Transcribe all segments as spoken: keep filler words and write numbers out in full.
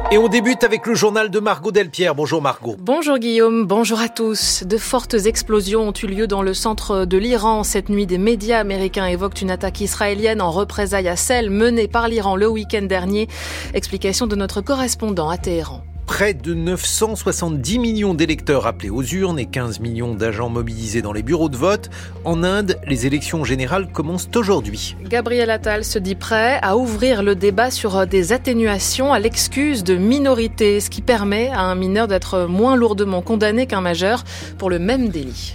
Et on débute avec le journal de Margot Delpierre. Bonjour Margot. Bonjour Guillaume, bonjour à tous. De fortes explosions ont eu lieu dans le centre de l'Iran. Cette nuit, des médias américains évoquent une attaque israélienne en représailles à celle menée par l'Iran le week-end dernier. Explication de notre correspondant à Téhéran. Près de neuf cent soixante-dix millions d'électeurs appelés aux urnes et quinze millions d'agents mobilisés dans les bureaux de vote. En Inde, les élections générales commencent aujourd'hui. Gabriel Attal se dit prêt à ouvrir le débat sur des atténuations à l'excuse de minorité, ce qui permet à un mineur d'être moins lourdement condamné qu'un majeur pour le même délit.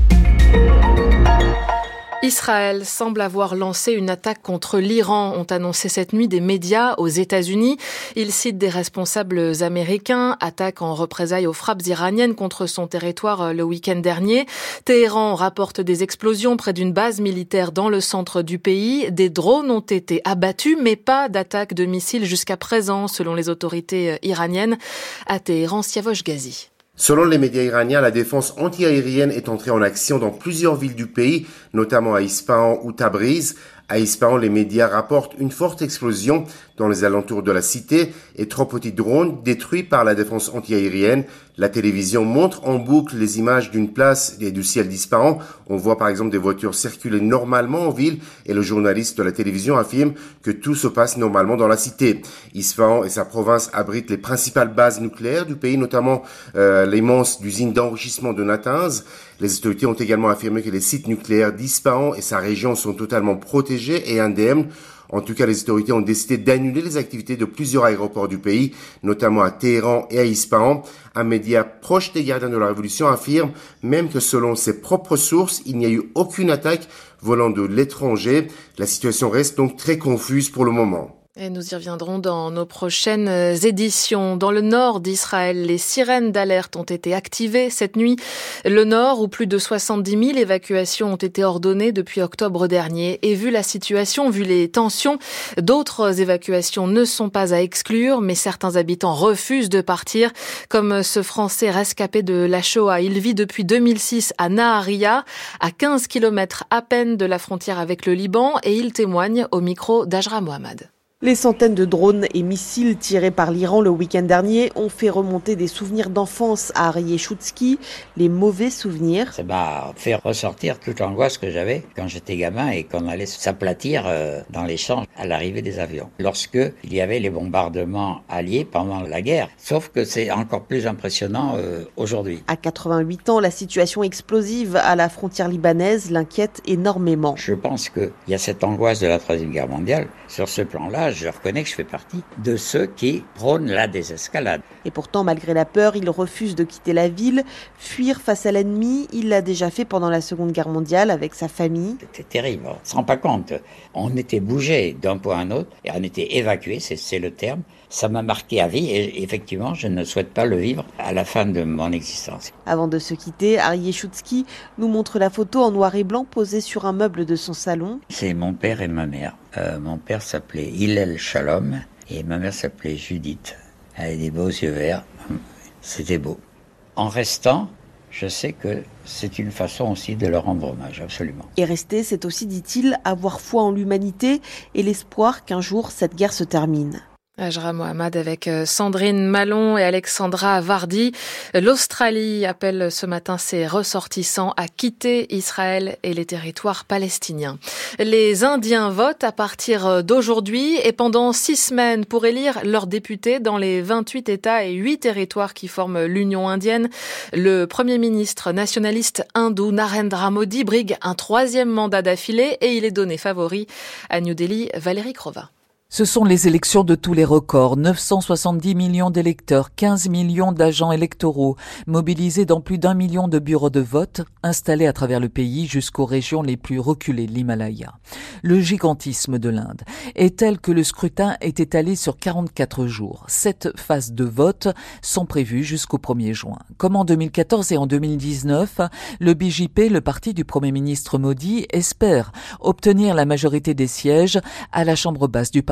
Israël semble avoir lancé une attaque contre l'Iran, ont annoncé cette nuit des médias aux États-Unis. Ils citent des responsables américains, attaque en représailles aux frappes iraniennes contre son territoire le week-end dernier. Téhéran rapporte des explosions près d'une base militaire dans le centre du pays. Des drones ont été abattus, mais pas d'attaque de missiles jusqu'à présent, selon les autorités iraniennes. À Téhéran, Siavosh Ghazi. Selon les médias iraniens, la défense anti-aérienne est entrée en action dans plusieurs villes du pays, notamment à Ispahan ou Tabriz. À Ispahan, les médias rapportent une forte explosion dans les alentours de la cité et trois petits drones détruits par la défense anti-aérienne. La télévision montre en boucle les images d'une place et du ciel d'Ispahan. On voit par exemple des voitures circuler normalement en ville et le journaliste de la télévision affirme que tout se passe normalement dans la cité. Ispahan et sa province abritent les principales bases nucléaires du pays, notamment euh, l'immense usine d'enrichissement de Natanz. Les autorités ont également affirmé que les sites nucléaires d'Ispahan et sa région sont totalement protégés et indemnes. En tout cas, les autorités ont décidé d'annuler les activités de plusieurs aéroports du pays, notamment à Téhéran et à Ispahan. Un média proche des gardiens de la Révolution affirme même que selon ses propres sources, il n'y a eu aucune attaque venant de l'étranger. La situation reste donc très confuse pour le moment. Et nous y reviendrons dans nos prochaines éditions. Dans le nord d'Israël, les sirènes d'alerte ont été activées cette nuit. Le nord, où plus de soixante-dix mille évacuations ont été ordonnées depuis octobre dernier. Et vu la situation, vu les tensions, d'autres évacuations ne sont pas à exclure, mais certains habitants refusent de partir, comme ce Français rescapé de la Shoah. Il vit depuis deux mille six à Nahariya, à quinze kilomètres à peine de la frontière avec le Liban, et il témoigne au micro d'Ajra Mohamed. Les centaines de drones et missiles tirés par l'Iran le week-end dernier ont fait remonter des souvenirs d'enfance à Arieh Choutski, les mauvais souvenirs. Ça m'a fait ressortir toute l'angoisse que j'avais quand j'étais gamin et qu'on allait s'aplatir dans les champs à l'arrivée des avions. Lorsque il y avait les bombardements alliés pendant la guerre. Sauf que c'est encore plus impressionnant euh, aujourd'hui. À quatre-vingt-huit ans, la situation explosive à la frontière libanaise l'inquiète énormément. Je pense qu'il y a cette angoisse de la Troisième Guerre mondiale. Sur ce plan-là, je reconnais que je fais partie de ceux qui prônent la désescalade. Et pourtant, malgré la peur, il refuse de quitter la ville. Fuir face à l'ennemi, il l'a déjà fait pendant la Seconde Guerre mondiale avec sa famille. C'était terrible, on ne se rend pas compte. On était bougé d'un point à un autre et on était évacué, c'est, c'est le terme. Ça m'a marqué à vie et effectivement, je ne souhaite pas le vivre à la fin de mon existence. Avant de se quitter, Arieh Choutski nous montre la photo en noir et blanc posée sur un meuble de son salon. C'est mon père et ma mère. Euh, mon père s'appelait Hillel Shalom et ma mère s'appelait Judith. Elle avait des beaux yeux verts. C'était beau. En restant, je sais que c'est une façon aussi de leur rendre hommage, absolument. Et rester, c'est aussi, dit-il, avoir foi en l'humanité et l'espoir qu'un jour cette guerre se termine. Ajra Mohamed avec Sandrine Malon et Alexandra Vardy. L'Australie appelle ce matin ses ressortissants à quitter Israël et les territoires palestiniens. Les Indiens votent à partir d'aujourd'hui et pendant six semaines pour élire leurs députés dans les vingt-huit États et huit territoires qui forment l'Union indienne. Le Premier ministre nationaliste hindou Narendra Modi brigue un troisième mandat d'affilée et il est donné favori à New Delhi. Valérie Crova. Ce sont les élections de tous les records. neuf cent soixante-dix millions d'électeurs, quinze millions d'agents électoraux, mobilisés dans plus d'un million de bureaux de vote, installés à travers le pays jusqu'aux régions les plus reculées de l'Himalaya. Le gigantisme de l'Inde est tel que le scrutin est étalé sur quarante-quatre jours. Sept phases de vote sont prévues jusqu'au premier juin. Comme en deux mille quatorze et en deux mille dix-neuf, le B J P, le parti du Premier ministre Modi, espère obtenir la majorité des sièges à la chambre basse du Parlement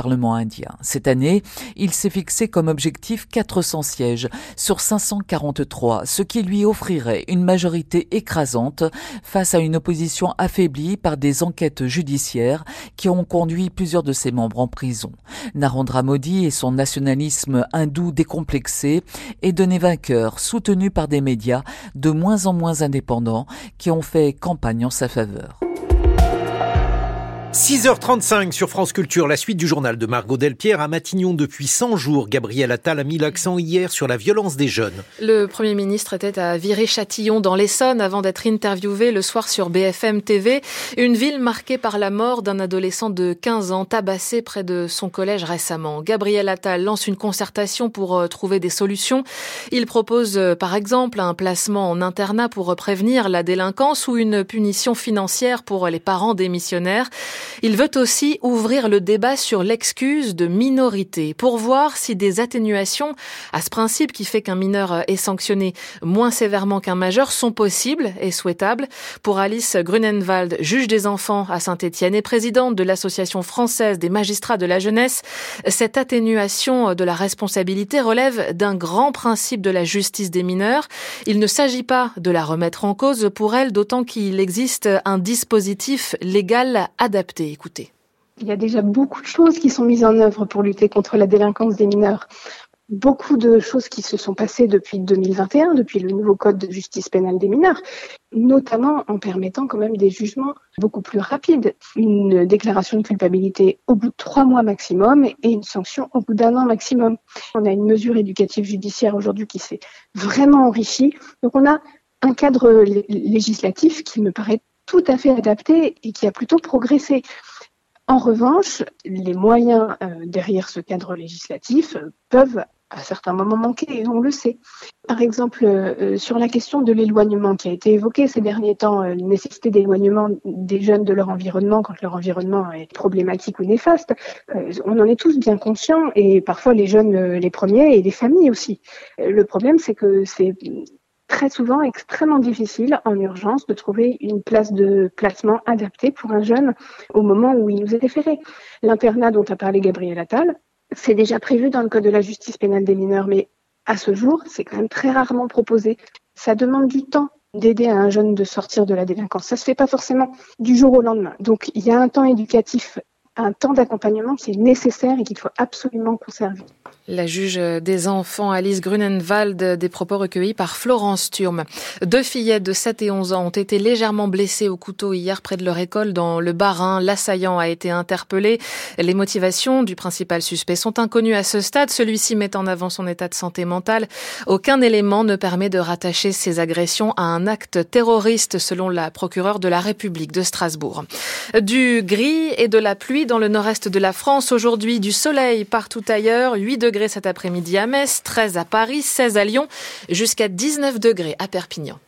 Parlement indien. Cette année, il s'est fixé comme objectif quatre cents sièges sur cinq cent quarante-trois, ce qui lui offrirait une majorité écrasante face à une opposition affaiblie par des enquêtes judiciaires qui ont conduit plusieurs de ses membres en prison. Narendra Modi et son nationalisme hindou décomplexé est donné vainqueur, soutenu par des médias de moins en moins indépendants qui ont fait campagne en sa faveur. six heures trente-cinq sur France Culture, la suite du journal de Margot Delpierre. À Matignon, depuis cent jours, Gabriel Attal a mis l'accent hier sur la violence des jeunes. Le Premier ministre était à Viry-Châtillon dans l'Essonne avant d'être interviewé le soir sur B F M T V. Une ville marquée par la mort d'un adolescent de quinze ans tabassé près de son collège récemment. Gabriel Attal lance une concertation pour trouver des solutions. Il propose par exemple un placement en internat pour prévenir la délinquance ou une punition financière pour les parents démissionnaires. Il veut aussi ouvrir le débat sur l'excuse de minorité pour voir si des atténuations à ce principe qui fait qu'un mineur est sanctionné moins sévèrement qu'un majeur sont possibles et souhaitables. Pour Alice Grunenwald, juge des enfants à Saint-Étienne et présidente de l'Association française des magistrats de la jeunesse, cette atténuation de la responsabilité relève d'un grand principe de la justice des mineurs. Il ne s'agit pas de la remettre en cause pour elle, d'autant qu'il existe un dispositif légal adapté. Écoutez. Il y a déjà beaucoup de choses qui sont mises en œuvre pour lutter contre la délinquance des mineurs. Beaucoup de choses qui se sont passées depuis deux mille vingt et un, depuis le nouveau code de justice pénale des mineurs, notamment en permettant quand même des jugements beaucoup plus rapides. Une déclaration de culpabilité au bout de trois mois maximum et une sanction au bout d'un an maximum. On a une mesure éducative judiciaire aujourd'hui qui s'est vraiment enrichie. Donc on a un cadre législatif qui me paraît tout à fait adapté et qui a plutôt progressé. En revanche, les moyens euh, derrière ce cadre législatif euh, peuvent à certains moments manquer, et on le sait. Par exemple, euh, sur la question de l'éloignement qui a été évoquée ces derniers temps, euh, la nécessité d'éloignement des jeunes de leur environnement quand leur environnement est problématique ou néfaste, euh, on en est tous bien conscients, et parfois les jeunes euh, les premiers et les familles aussi. Euh, le problème, c'est que c'est très souvent extrêmement difficile en urgence de trouver une place de placement adaptée pour un jeune au moment où il nous est référé. L'internat dont a parlé Gabriel Attal, c'est déjà prévu dans le code de la justice pénale des mineurs, mais à ce jour, c'est quand même très rarement proposé. Ça demande du temps d'aider un jeune de sortir de la délinquance. Ça se fait pas forcément du jour au lendemain. Donc il y a un temps éducatif, un temps d'accompagnement qui est nécessaire et qu'il faut absolument conserver. La juge des enfants Alice Grunenwald, des propos recueillis par Florence Thurm. Deux fillettes de sept et onze ans ont été légèrement blessées au couteau hier près de leur école dans le Bas-Rhin. L'assaillant a été interpellé. Les motivations du principal suspect sont inconnues à ce stade. Celui-ci met en avant son état de santé mentale. Aucun élément ne permet de rattacher ces agressions à un acte terroriste, selon la procureure de la République de Strasbourg. Du gris et de la pluie dans le nord-est de la France. Aujourd'hui, du soleil partout ailleurs. huit degrés cet après-midi à Metz, treize à Paris, seize à Lyon, jusqu'à dix-neuf degrés à Perpignan.